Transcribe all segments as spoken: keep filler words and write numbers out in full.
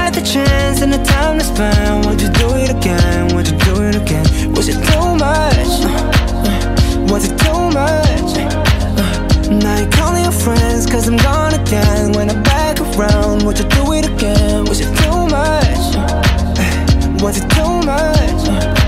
had the chance and the time to spend, would you do it again? Would you do it again? Was it too much? Was it too much? Now you're calling your friends cause I'm gone again. When I'm back around, would you do it again? Was it too much? Was it too much?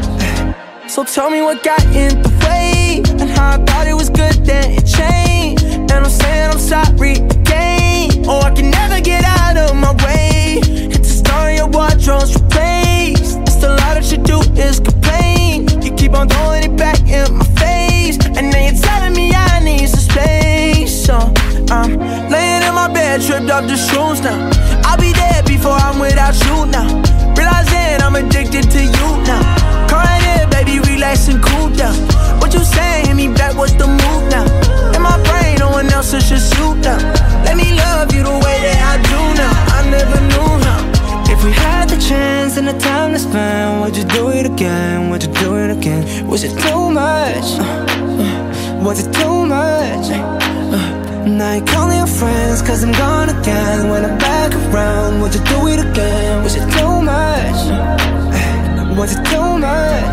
So tell me what got in the way, and how I thought it was good then it changed. And I'm saying I'm sorry again. Oh, I can never get out of my way. It's the story your wardrobe's replaced. It's the lie that you do is complain. You keep on throwing it back in my face, and then you're telling me I need some space. So I'm laying in my bed, tripped off the shrooms now. I'll be dead before I'm without you now. Realizing I'm addicted to you now. Come right here, baby, relax and cool down. What you saying? Hit me back, what's the move now? In my brain, no one else is just you now. Let me love you the way that I do now. I never knew how. If we had the chance and the time to spend, would you do it again? Would you do it again? Was it too much? Uh, was it too much? Uh, now you're calling your friends cause I'm gone again. When I'm back around, would you do it again? Was it too much? Uh, was it too much?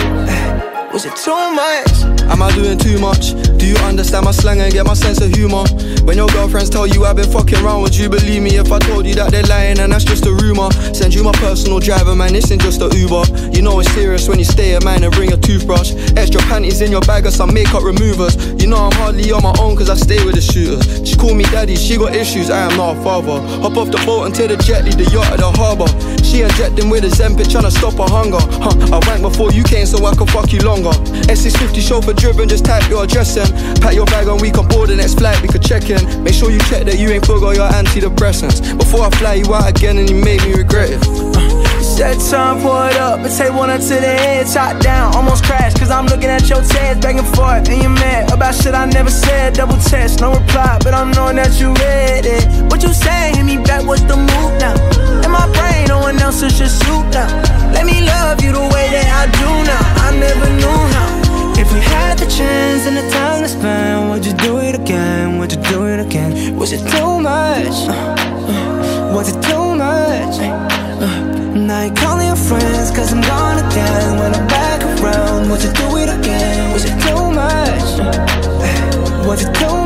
Uh, was it too much? Am I doing too much? Do you understand my slang and get my sense of humour? When your girlfriends tell you I've been fucking around, would you believe me if I told you that they're lying and that's just a rumour? Send you my personal driver, man, this ain't just a Uber. You know it's serious when you stay at mine and bring a toothbrush. Extra panties in your bag or some makeup removers. You know I'm hardly on my own cause I stay with the shooters. She call me daddy, she got issues, I am not a father. Hop off the boat and take the jet, leave the yacht at the harbour. She injecting with a Zempic tryna stop her hunger. Huh, I went before you came so I could fuck you longer. S six fifty chauffeur driven, just type your address in. Pack your bag and we can board the next flight, we could check in. Make sure you check that you ain't forgot your antidepressants before I fly you out again and you made me regret it. Said time, pour it up, and take one up to the head, top down, almost crashed, cause I'm looking at your tears, back and forth, and you're mad about shit I never said, double test, no reply, but I'm knowing that you read it. What you saying, hit me back, what's the move now? In my brain, no one else is just you now. Let me love you the way that I do now, I never knew how. If we had the chance and the time to spend, would you do it again, would you do it again? Was it too much? Uh, uh, was it too much? Uh, Now you're calling your friends cause I'm gone again. When I'm back around, would you do it again? Was it too much? Was it too much?